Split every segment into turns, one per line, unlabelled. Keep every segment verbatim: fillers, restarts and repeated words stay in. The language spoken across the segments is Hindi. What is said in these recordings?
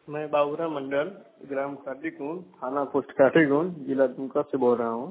मैं बाबूराम मंडल, ग्राम काटीकुंड, थाना पोस्ट काटीकुंड, जिला दुमका से बोल रहा हूँ।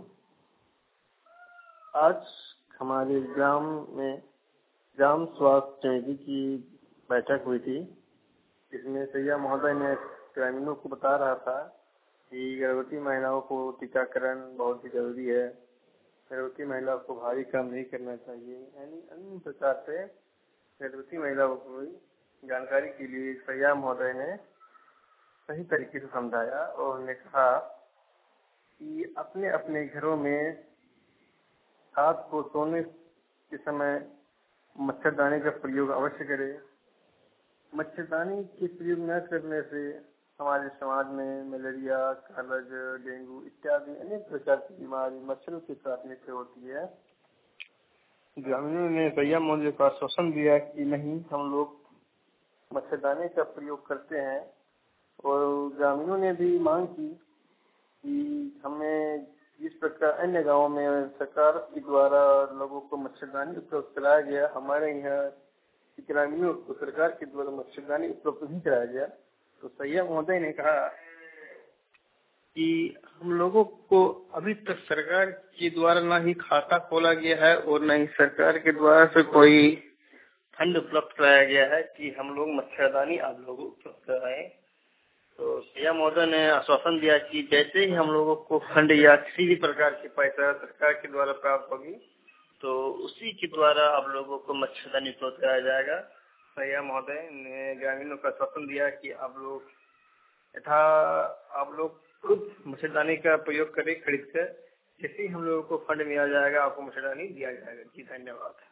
आज हमारे ग्राम में ग्राम स्वास्थ्य समिति की बैठक हुई थी। इसमें सैया महोदय ने ग्रामीणों को बता रहा था कि गर्भवती महिलाओं को टीकाकरण बहुत ही जरूरी है। गर्भवती महिलाओं को भारी काम नहीं करना चाहिए। यानी अन्य प्रकार से गर्भवती महिलाओं को जानकारी के लिए सैया महोदय ने सही तरीके से समझाया और उन्होंने कहा कि अपने अपने घरों में रात को सोने के समय मच्छरदानी का प्रयोग अवश्य करें। मच्छरदानी के प्रयोग न करने से हमारे समाज में मलेरिया, कालज, डेंगू इत्यादि अनेक प्रकार की बीमारी मच्छरों के काटने से होती है। ग्रामीणों ने सैया महोदय को आश्वासन दिया कि नहीं, हम लोग मच्छरदानी का प्रयोग करते हैं। और ग्रामीणों ने भी मांग की कि हमें जिस प्रकार अन्य गांवों में सरकार के द्वारा लोगों को मच्छरदानी उपलब्ध कराया गया, हमारे यहाँ ग्रामीणों को सरकार के द्वारा मच्छरदानी उपलब्ध नहीं कराया गया। तो सैया महोदय ने कहा कि हम लोगों को अभी तक सरकार के द्वारा ना ही खाता खोला गया है और न ही सरकार के द्वारा से कोई फंड उपलब्ध कराया गया है कि हम लोग मच्छरदानी आप लोगों को उपलब्ध कराएं। तो सैया महोदय ने आश्वासन दिया कि जैसे ही हम लोगों को फंड या किसी भी प्रकार की पैसा सरकार के द्वारा प्राप्त होगी तो उसी के द्वारा आप लोगों को मच्छरदानी उपलब्ध कराया जाएगा। सैया महोदय ने ग्रामीणों को आश्वासन दिया कि आप लोग यथा आप लोग खुद मच्छरदानी का प्रयोग करें खरीद कर। जैसे ही हम लोगों को फंड मिला जाएगा आपको मच्छरदानी दिया जाएगा। जी धन्यवाद।